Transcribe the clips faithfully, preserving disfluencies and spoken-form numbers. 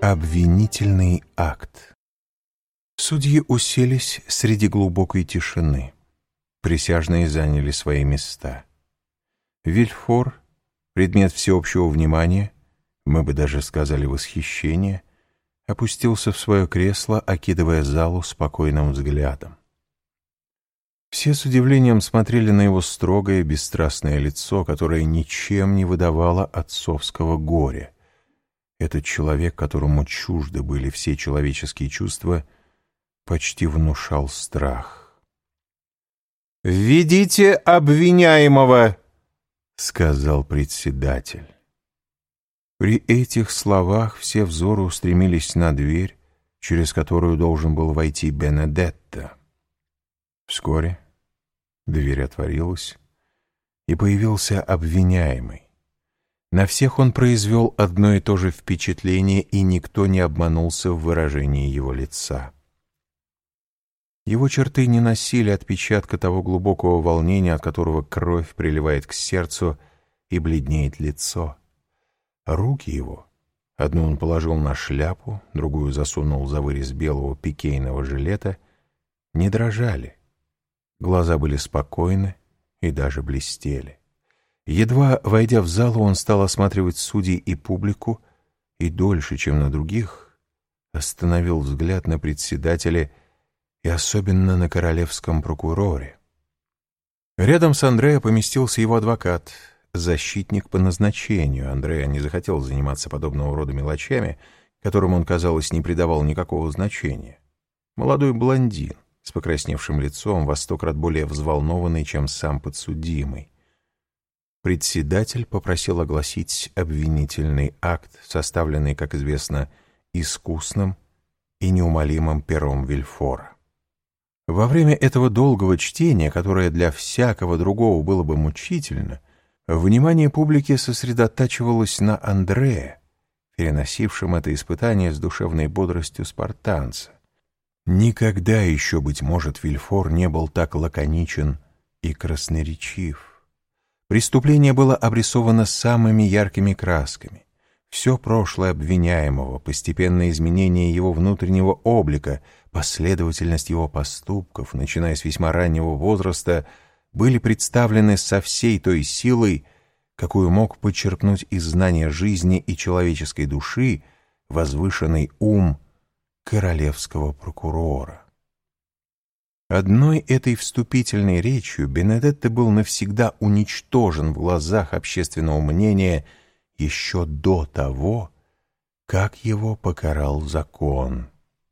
Обвинительный акт. Судьи уселись среди глубокой тишины. Присяжные заняли свои места. Вильфор, предмет всеобщего внимания, мы бы даже сказали восхищения, опустился в свое кресло, окидывая залу спокойным взглядом. Все с удивлением смотрели на его строгое, бесстрастное лицо, которое ничем не выдавало отцовского горя. Этот человек, которому чужды были все человеческие чувства, почти внушал страх. «Введите обвиняемого!» — сказал председатель. При этих словах все взоры устремились на дверь, через которую должен был войти Бенедетто. Вскоре дверь отворилась, и появился обвиняемый. На всех он произвел одно и то же впечатление, и никто не обманулся в выражении его лица. Его черты не носили отпечатка того глубокого волнения, от которого кровь приливает к сердцу и бледнеет лицо. Руки его, одну он положил на шляпу, другую засунул за вырез белого пикейного жилета, не дрожали. Глаза были спокойны и даже блестели. Едва войдя в залу, он стал осматривать судей и публику, и дольше, чем на других, остановил взгляд на председателя и особенно на королевском прокуроре. Рядом с Андреа поместился его адвокат, защитник по назначению. Андреа не захотел заниматься подобного рода мелочами, которым он, казалось, не придавал никакого значения. Молодой блондин с покрасневшим лицом, во сто крат более взволнованный, чем сам подсудимый. Председатель попросил огласить обвинительный акт, составленный, как известно, искусным и неумолимым пером Вильфора. Во время этого долгого чтения, которое для всякого другого было бы мучительно, внимание публики сосредотачивалось на Андреа, переносившем это испытание с душевной бодростью спартанца. Никогда еще, быть может, Вильфор не был так лаконичен и красноречив. Преступление было обрисовано самыми яркими красками. Все прошлое обвиняемого, постепенное изменение его внутреннего облика, последовательность его поступков, начиная с весьма раннего возраста, были представлены со всей той силой, какую мог подчеркнуть из знания жизни и человеческой души возвышенный ум королевского прокурора. Одной этой вступительной речью Бенедетто был навсегда уничтожен в глазах общественного мнения еще до того, как его покарал закон.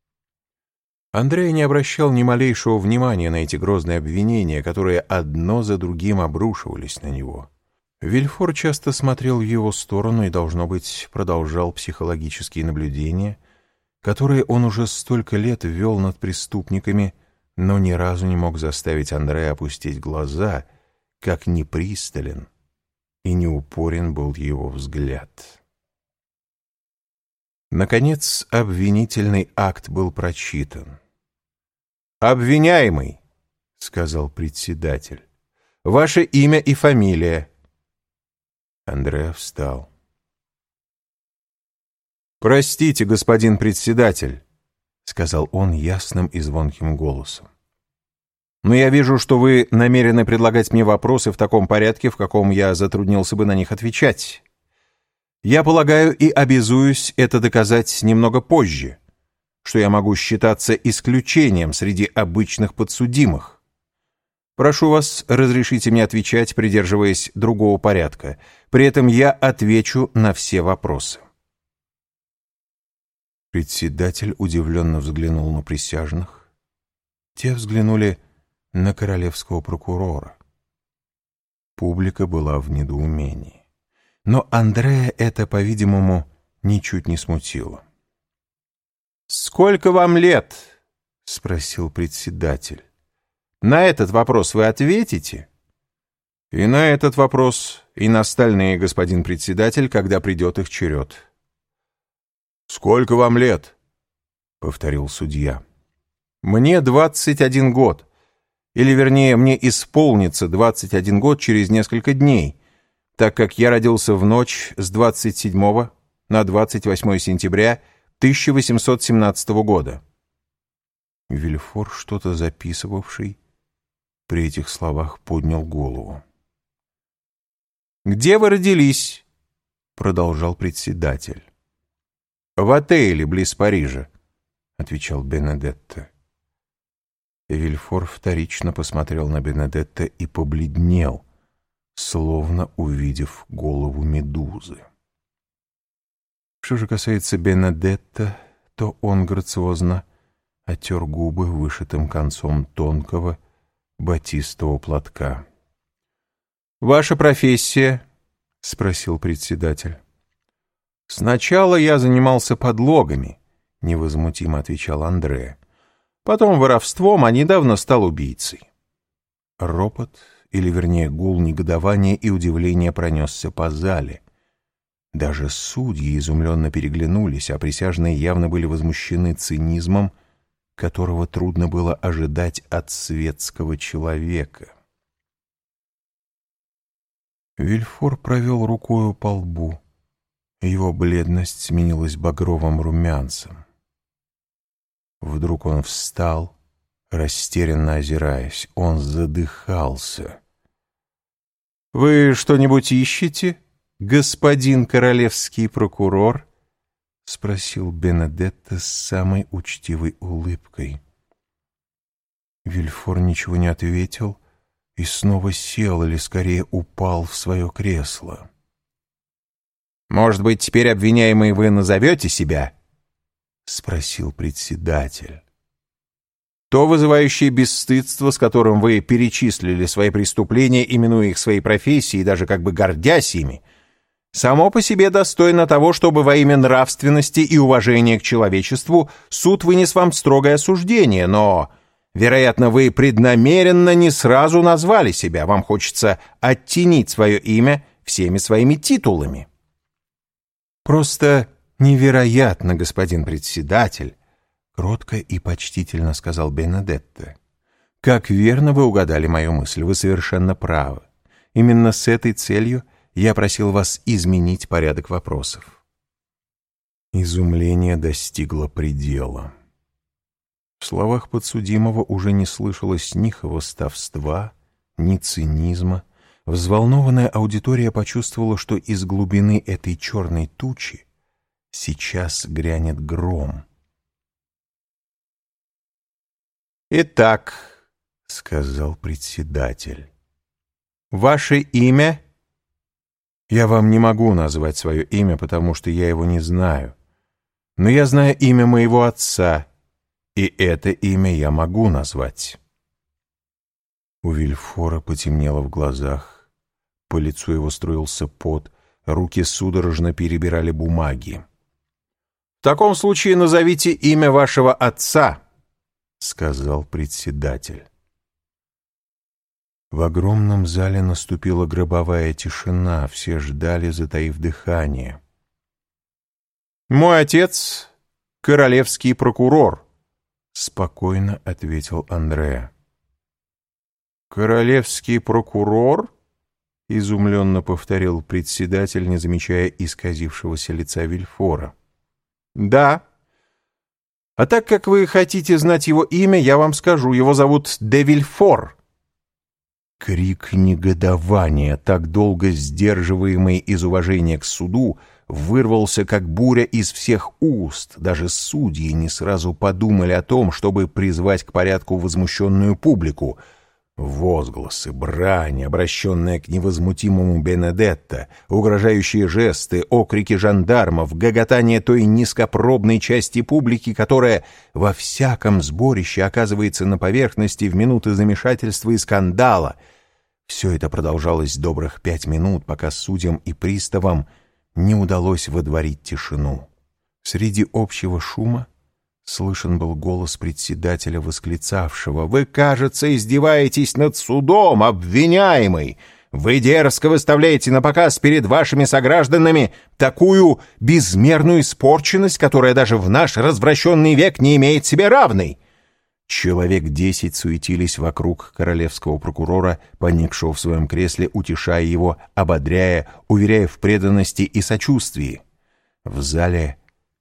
Андреа не обращал ни малейшего внимания на эти грозные обвинения, которые одно за другим обрушивались на него. Вильфор часто смотрел в его сторону и, должно быть, продолжал психологические наблюдения, которые он уже столько лет вел над преступниками, но ни разу не мог заставить Андреа опустить глаза, как непристален и неупорен был его взгляд. Наконец, обвинительный акт был прочитан. «Обвиняемый», — сказал председатель, — «ваше имя и фамилия». Андреа встал. «Простите, господин председатель», — сказал он ясным и звонким голосом, «но я вижу, что вы намерены предлагать мне вопросы в таком порядке, в каком я затруднился бы на них отвечать. Я полагаю и обязуюсь это доказать немного позже, что я могу считаться исключением среди обычных подсудимых. Прошу вас, разрешите мне отвечать, придерживаясь другого порядка. При этом я отвечу на все вопросы». Председатель удивленно взглянул на присяжных. Те взглянули на королевского прокурора. Публика была в недоумении. Но Андреа это, по-видимому, ничуть не смутило. «Сколько вам лет?» — спросил председатель. «На этот вопрос вы ответите?» «И на этот вопрос, и на остальные, господин председатель, когда придет их черед». «Сколько вам лет?» — повторил судья. «Мне двадцать один год. Или, вернее, мне исполнится двадцать один год через несколько дней, так как я родился в ночь с двадцать седьмого на двадцать восьмое сентября тысяча восемьсот семнадцатого года». Вильфор, что-то записывавший, при этих словах поднял голову. «Где вы родились?» — продолжал председатель. «В отеле близ Парижа», — отвечал Бенедетто. Вильфор вторично посмотрел на Бенедетто и побледнел, словно увидев голову медузы. Что же касается Бенедетто, то он грациозно оттер губы вышитым концом тонкого батистового платка. «Ваша профессия?» — спросил председатель. «Сначала я занимался подлогами», — невозмутимо отвечал Андре. «Потом воровством, а недавно стал убийцей». Ропот, или вернее гул негодования и удивления пронесся по зале. Даже судьи изумленно переглянулись, а присяжные явно были возмущены цинизмом, которого трудно было ожидать от светского человека. Вильфор провел рукою по лбу. Его бледность сменилась багровым румянцем. Вдруг он встал, растерянно озираясь. Он задыхался. «Вы что-нибудь ищете, господин королевский прокурор?» — спросил Бенедетто с самой учтивой улыбкой. Вильфор ничего не ответил и снова сел, или скорее упал в свое кресло. «Может быть, теперь, обвиняемый, вы назовете себя?» — спросил председатель. «То вызывающее бесстыдство, с которым вы перечислили свои преступления, именуя их своей профессией и даже как бы гордясь ими, само по себе достойно того, чтобы во имя нравственности и уважения к человечеству суд вынес вам строгое осуждение, но, вероятно, вы преднамеренно не сразу назвали себя, вам хочется оттенить свое имя всеми своими титулами». «Просто невероятно, господин председатель», — кротко и почтительно сказал Бенедетто. «Как верно вы угадали мою мысль, вы совершенно правы. Именно с этой целью я просил вас изменить порядок вопросов». Изумление достигло предела. В словах подсудимого уже не слышалось ни хвастовства, ни цинизма. Взволнованная аудитория почувствовала, что из глубины этой черной тучи сейчас грянет гром. «Итак», — сказал председатель, — «ваше имя?» «Я вам не могу назвать свое имя, потому что я его не знаю. Но я знаю имя моего отца, и это имя я могу назвать». У Вильфора потемнело в глазах. По лицу его струился пот, руки судорожно перебирали бумаги. «В таком случае назовите имя вашего отца», — сказал председатель. В огромном зале наступила гробовая тишина, все ждали, затаив дыхание. «Мой отец — королевский прокурор», — спокойно ответил Андре. «Королевский прокурор?» — изумленно повторил председатель, не замечая исказившегося лица Вильфора. «Да. А так как вы хотите знать его имя, я вам скажу. Его зовут де Вильфор». Крик негодования, так долго сдерживаемый из уважения к суду, вырвался как буря из всех уст. Даже судьи не сразу подумали о том, чтобы призвать к порядку возмущенную публику. Возгласы, брань, обращенная к невозмутимому Бенедетто, угрожающие жесты, окрики жандармов, гоготание той низкопробной части публики, которая во всяком сборище оказывается на поверхности в минуты замешательства и скандала. Все это продолжалось добрых пять минут, пока судьям и приставам не удалось водворить тишину. Среди общего шума слышен был голос председателя, восклицавшего: «Вы, кажется, издеваетесь над судом, обвиняемый! Вы дерзко выставляете на показ перед вашими согражданами такую безмерную испорченность, которая даже в наш развращенный век не имеет себе равной!» Человек десять суетились вокруг королевского прокурора, поникшего в своем кресле, утешая его, ободряя, уверяя в преданности и сочувствии. В зале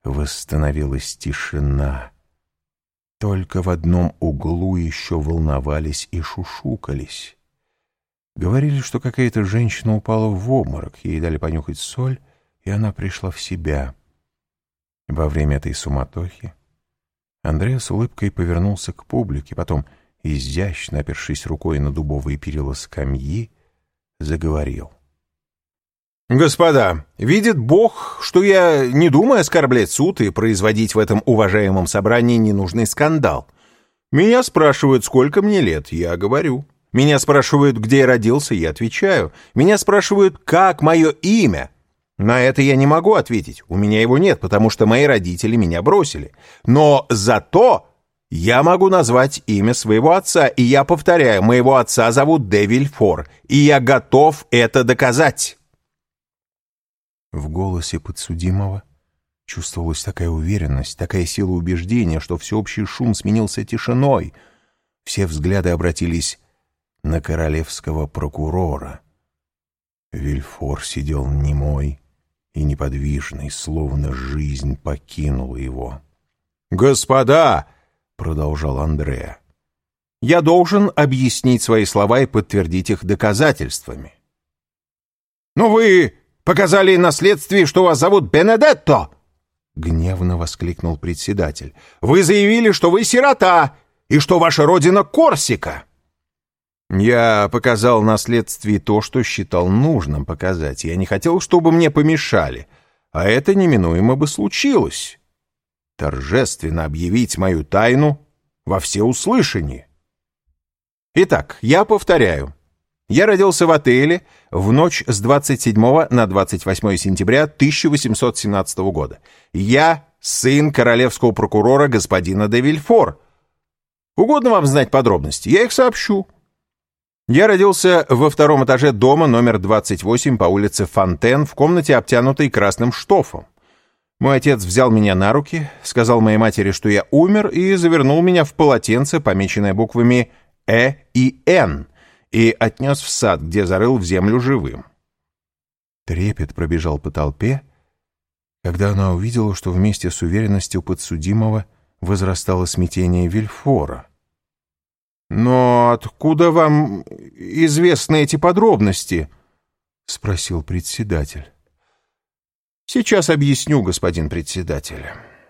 восстановилась тишина. Только в одном углу еще волновались и шушукались. Говорили, что какая-то женщина упала в обморок, ей дали понюхать соль, и она пришла в себя. Во время этой суматохи Андреа с улыбкой повернулся к публике, потом, изящно опершись рукой на дубовые перила скамьи, заговорил. «Господа, видит Бог, что я не думаю оскорблять суд и производить в этом уважаемом собрании ненужный скандал. Меня спрашивают, сколько мне лет, я говорю. Меня спрашивают, где я родился, я отвечаю. Меня спрашивают, как мое имя. На это я не могу ответить, у меня его нет, потому что мои родители меня бросили. Но зато я могу назвать имя своего отца, и я повторяю, моего отца зовут де Вильфор, и я готов это доказать». В голосе подсудимого чувствовалась такая уверенность, такая сила убеждения, что всеобщий шум сменился тишиной. Все взгляды обратились на королевского прокурора. Вильфор сидел немой и неподвижный, словно жизнь покинула его. «Господа!» — продолжал Андреа. «Я должен объяснить свои слова и подтвердить их доказательствами». «Но вы показали на следствии, что вас зовут Бенедетто!» — гневно воскликнул председатель. «Вы заявили, что вы сирота и что ваша родина Корсика!» «Я показал на следствии то, что считал нужным показать. Я не хотел, чтобы мне помешали, а это неминуемо бы случилось. Торжественно объявить мою тайну во всеуслышание. Итак, я повторяю. Я родился в отеле в ночь с двадцать седьмого на двадцать восьмое сентября тысяча восемьсот семнадцатого года. Я сын королевского прокурора господина де Вильфор. Угодно вам знать подробности? Я их сообщу. Я родился во втором этаже дома номер двадцать восемь по улице Фонтен в комнате, обтянутой красным штофом. Мой отец взял меня на руки, сказал моей матери, что я умер, и завернул меня в полотенце, помеченное буквами «Э» и «Н», и отнес в сад, где зарыл в землю живым. Трепет пробежал по толпе, когда она увидела, что вместе с уверенностью подсудимого возрастало смятение Вильфора. «Но откуда вам известны эти подробности?» — спросил председатель. «Сейчас объясню, господин председатель.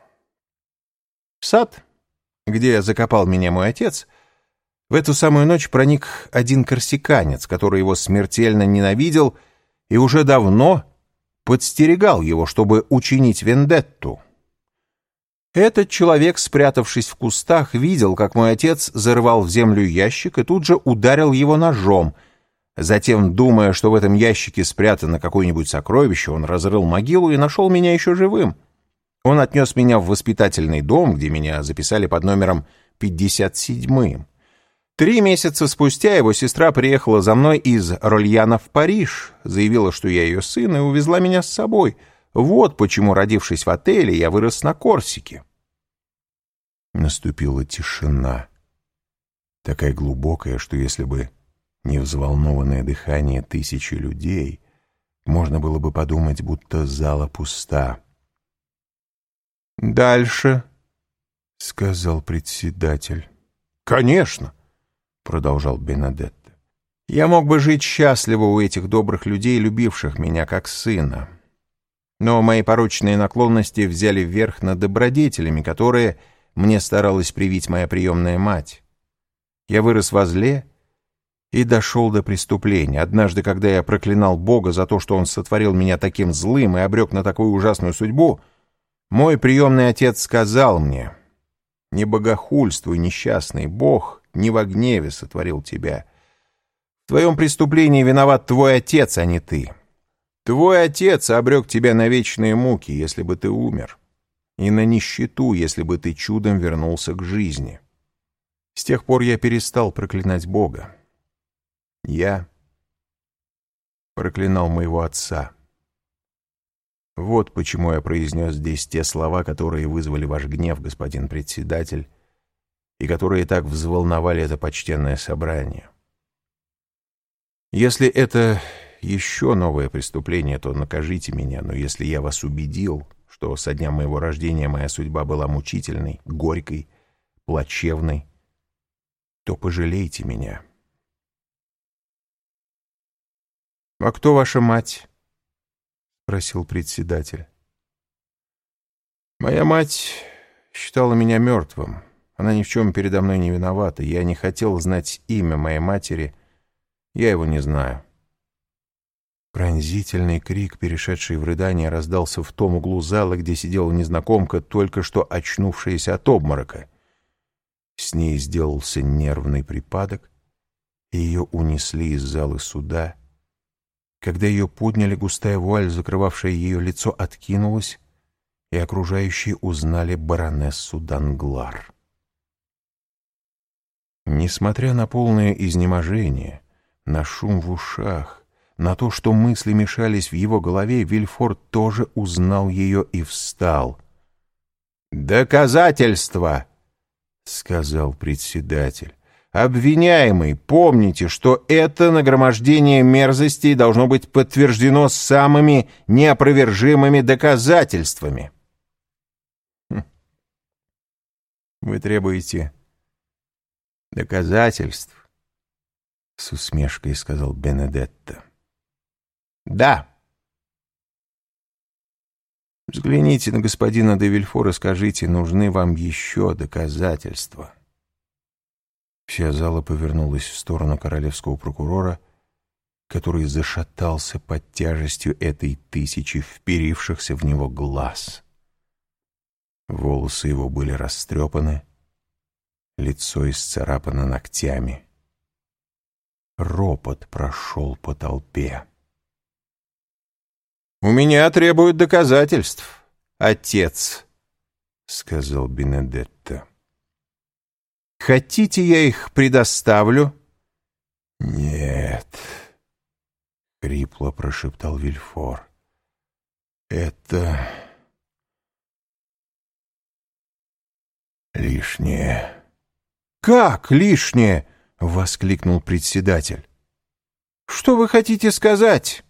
В сад, где закопал меня мой отец, в эту самую ночь проник один корсиканец, который его смертельно ненавидел и уже давно подстерегал его, чтобы учинить вендетту. Этот человек, спрятавшись в кустах, видел, как мой отец зарывал в землю ящик и тут же ударил его ножом. Затем, думая, что в этом ящике спрятано какое-нибудь сокровище, он разрыл могилу и нашел меня еще живым. Он отнес меня в воспитательный дом, где меня записали под номером пятьдесят семь. Три месяца спустя его сестра приехала за мной из Рольяна в Париж, заявила, что я ее сын, и увезла меня с собой. Вот почему, родившись в отеле, я вырос на Корсике. Наступила тишина, такая глубокая, что если бы не взволнованное дыхание тысячи людей, можно было бы подумать, будто зала пуста. «Дальше», — сказал председатель. «Конечно», — продолжал Бенедетто. «Я мог бы жить счастливо у этих добрых людей, любивших меня как сына. Но мои порочные наклонности взяли вверх над добродетелями, которые мне старалась привить моя приемная мать. Я вырос во зле и дошел до преступления. Однажды, когда я проклинал Бога за то, что Он сотворил меня таким злым и обрек на такую ужасную судьбу, мой приемный отец сказал мне: «Не богохульствуй, несчастный, Бог не во гневе сотворил тебя. В твоем преступлении виноват твой отец, а не ты. Твой отец обрек тебя на вечные муки, если бы ты умер, и на нищету, если бы ты чудом вернулся к жизни». С тех пор я перестал проклинать Бога. Я проклинал моего отца. Вот почему я произнес здесь те слова, которые вызвали ваш гнев, господин председатель, и которые так взволновали это почтенное собрание. Если это еще новое преступление, то накажите меня, но если я вас убедил, что со дня моего рождения моя судьба была мучительной, горькой, плачевной, то пожалейте меня. — А кто ваша мать? — спросил председатель. — Моя мать считала меня мертвым. Она ни в чем передо мной не виновата. Я не хотел знать имя моей матери. Я его не знаю. Пронзительный крик, перешедший в рыдание, раздался в том углу зала, где сидела незнакомка, только что очнувшаяся от обморока. С ней сделался нервный припадок, и ее унесли из зала суда. Когда ее подняли, густая вуаль, закрывавшая ее лицо, откинулась, и окружающие узнали баронессу Данглар. Несмотря на полное изнеможение, на шум в ушах, на то, что мысли мешались в его голове, Вильфор тоже узнал ее и встал. «Доказательства!» — сказал председатель. «Обвиняемый, помните, что это нагромождение мерзостей должно быть подтверждено самыми неопровержимыми доказательствами». Хм. «Вы требуете доказательств?» — с усмешкой сказал Бенедетто. «Да». «Взгляните на господина де Вильфор и скажите, нужны вам еще доказательства». Вся зала повернулась в сторону королевского прокурора, который зашатался под тяжестью этой тысячи вперившихся в него глаз. Волосы его были растрепаны, лицо исцарапано ногтями. Ропот прошел по толпе. «У меня требуют доказательств, отец», — сказал Бенедетто. «Хотите, я их предоставлю?» «Нет», — хрипло прошептал Вильфор. «Это лишнее». «Как лишнее?» — воскликнул председатель. «Что вы хотите сказать?»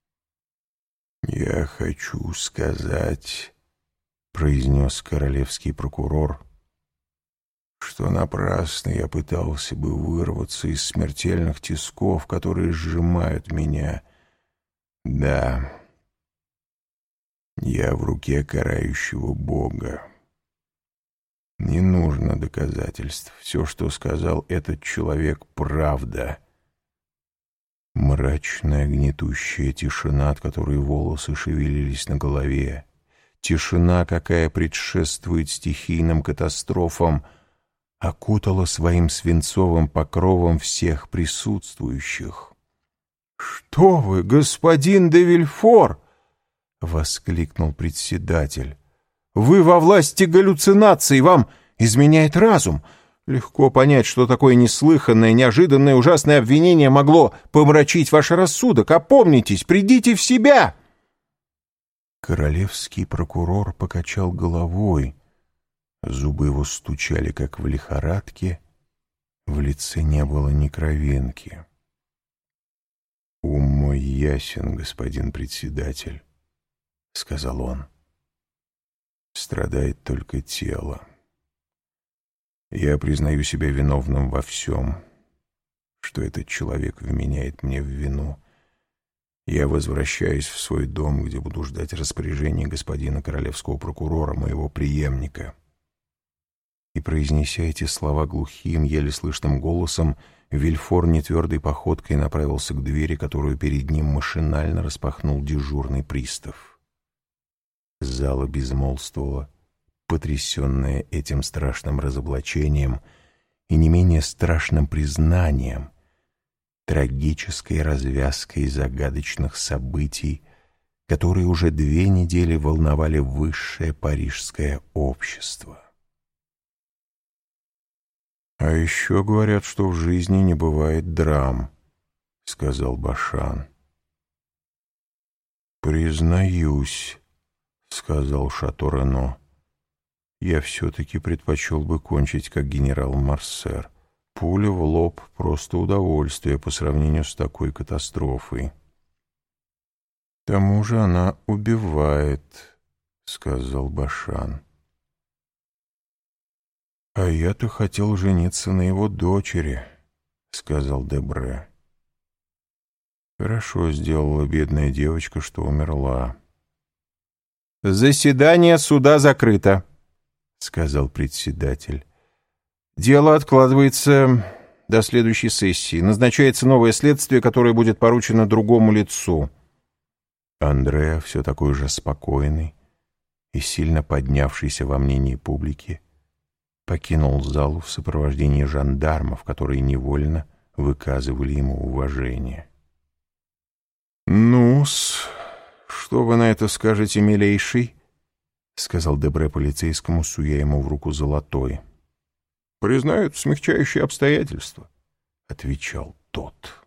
«Я хочу сказать», — произнес королевский прокурор, «что напрасно я пытался бы вырваться из смертельных тисков, которые сжимают меня. Да, я в руке карающего Бога. Не нужно доказательств. Все, что сказал этот человек, правда». Мрачная гнетущая тишина, от которой волосы шевелились на голове, тишина, какая предшествует стихийным катастрофам, окутала своим свинцовым покровом всех присутствующих. «Что вы, господин де Вильфор!» — воскликнул председатель. «Вы во власти галлюцинаций, вам изменяет разум. Легко понять, что такое неслыханное, неожиданное, ужасное обвинение могло помрачить ваш рассудок. Опомнитесь, придите в себя!» Королевский прокурор покачал головой. Зубы его стучали, как в лихорадке. В лице не было ни кровинки. «Ум мой ясен, господин председатель», — сказал он. «Страдает только тело. Я признаю себя виновным во всем, что этот человек вменяет мне в вину. Я возвращаюсь в свой дом, где буду ждать распоряжения господина королевского прокурора, моего преемника». И, произнеся эти слова глухим, еле слышным голосом, Вильфор нетвердой походкой направился к двери, которую перед ним машинально распахнул дежурный пристав. Зала безмолвствовала, потрясенная этим страшным разоблачением и не менее страшным признанием, трагической развязкой загадочных событий, которые уже две недели волновали высшее парижское общество. «А еще говорят, что в жизни не бывает драм», — сказал Башан. «Признаюсь», — сказал Шато Рено, — «я все-таки предпочел бы кончить, как генерал Марсер. Пуля в лоб — просто удовольствие по сравнению с такой катастрофой». «К тому же она убивает», сказал Башан. «А я-то хотел жениться на его дочери», — сказал Дебре. «Хорошо сделала бедная девочка, что умерла». «Заседание суда закрыто», — сказал председатель. «Дело откладывается до следующей сессии. Назначается новое следствие, которое будет поручено другому лицу». Андреа, все такой же спокойный и сильно поднявшийся во мнении публики, покинул залу в сопровождении жандармов, которые невольно выказывали ему уважение. «Ну-с, что вы на это скажете, милейший?» — сказал Дебре полицейскому, суя ему в руку золотой. «Признают смягчающие обстоятельства», — отвечал тот.